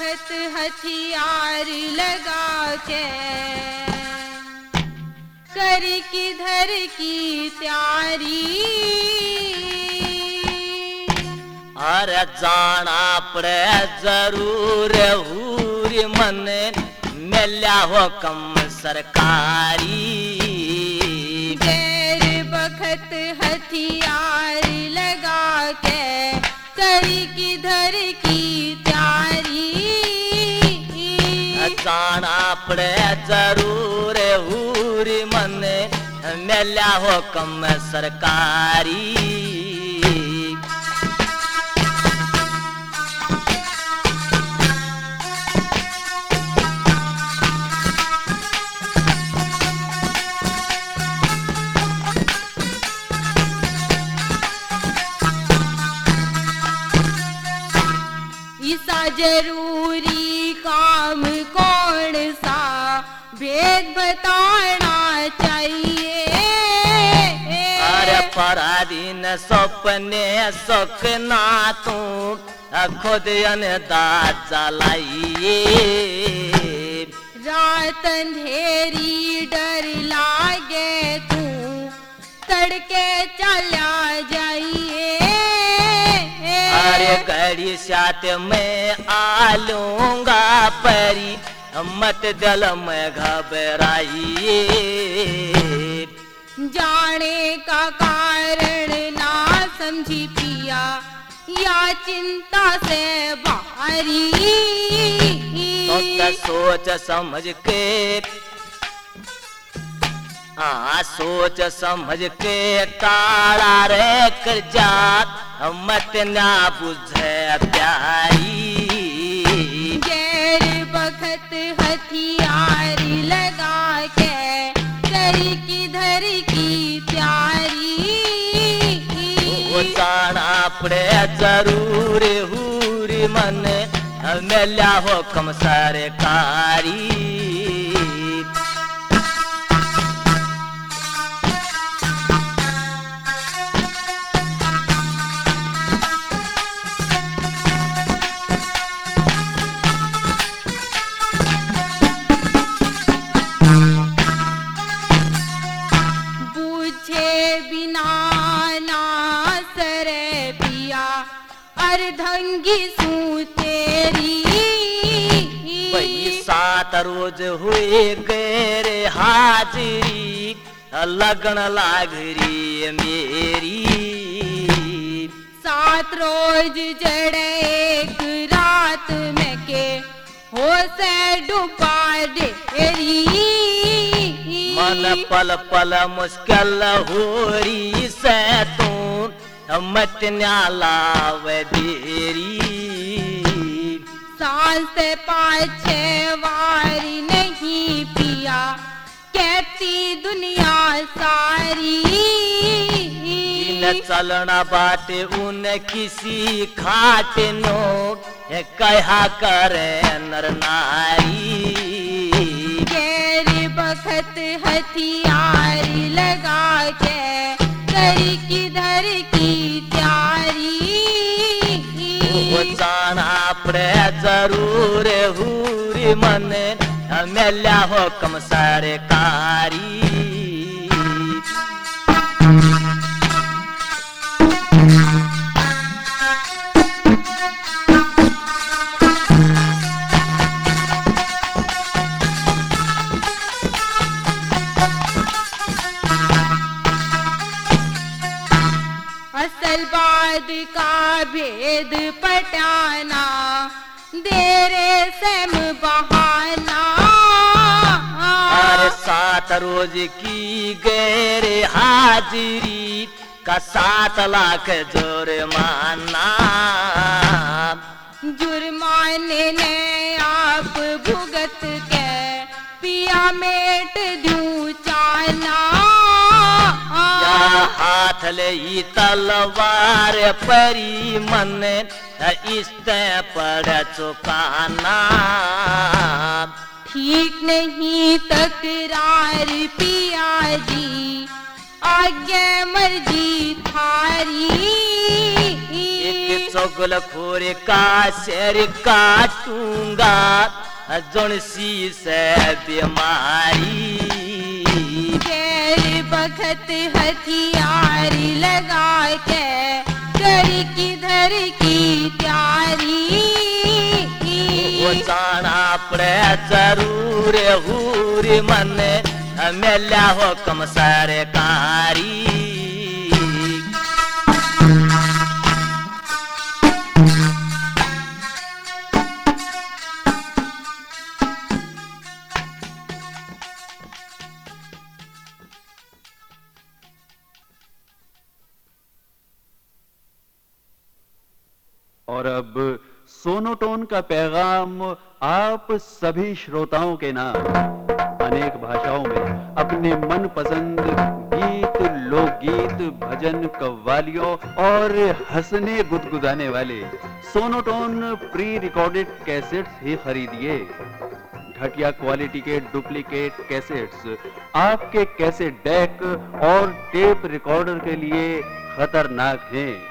बखत हथियार लगा के कर किधर की तैयारी। अरे जाना पड़े जरूर हूर मन मिल्या हो कम सरकारी। गैर बखत हथियार लगा के कर किधर की तैयारी। जाना पड़े जरूर हूर मन मिल्या हो कम सरकारी। ऐसा जरूरी काम कौन सा भेद बताना चाहिए। अरे पराधीन सपने सकना तू खुद अनदाज जलाइए। रात अंधेरी डर लागे तू तड़के चला जाइए। अरे घड़ी साथ में आ लूंगा परी मत दिल में घबराइए। जाने का कारण ना समझी पिया या चिंता से बाहरी। तो सोच समझ के सोच समझ के तारा रे कर जा मत ना बुझे प्यारी। गैर बखत हथियार लगा के कर किधर की तैयारी। वो जाना पड़े जरूर हूर मन मिल्या हो कम सरकारी। अर्धंगी सू तेरी सात रोज हुए गैर हाजिरी लगन लागरी मेरी। 7 रोज जड़े एक रात में के हो से डूबा डेरी। मन पल पल मुश्किल हो रही से तू मत न्यालाव देरी। सांस से पाछे वारी नहीं पिया कहती दुनिया सारी। न चलना बाटे उन किसी खाट नो कहा करे नर नारी। गैर बखत हथियार लगा के कर किधर की तैयारी। वो जाना पड़े जरूर हूर मन मिल्या हो कम सरकारी। असल बात का भेद पटाना देरे सेम बहाना। अरे 7 रोज की गैर हाजिरी का 7 लाख जुर्माना। जुर्माने ने आप भुगत के पिया मेट दूं चाना। हाथ ले तलवार परी मन इस्ते पड़ चुकाना। ठीक नहीं तकरार पिया जी आगे मर्जी थारी। चुगलखोर का सिर काटूंगा जुनसी से बीमारी। गैर बखत हथियार लगा के कर किधर की तैयारी। वो जाना पड़े जरूर हूर मन मेल्या हो कम सरकारी। और अब सोनोटोन का पैगाम आप सभी श्रोताओं के नाम अनेक भाषाओं में अपने मनपसंद गीत, लोकगीत, भजन, कव्वालियों और हंसने गुदगुदाने वाले सोनोटोन प्री रिकॉर्डेड कैसेट्स ही खरीदिए। घटिया क्वालिटी के डुप्लीकेट कैसेट्स आपके कैसेट डेक और टेप रिकॉर्डर के लिए खतरनाक हैं।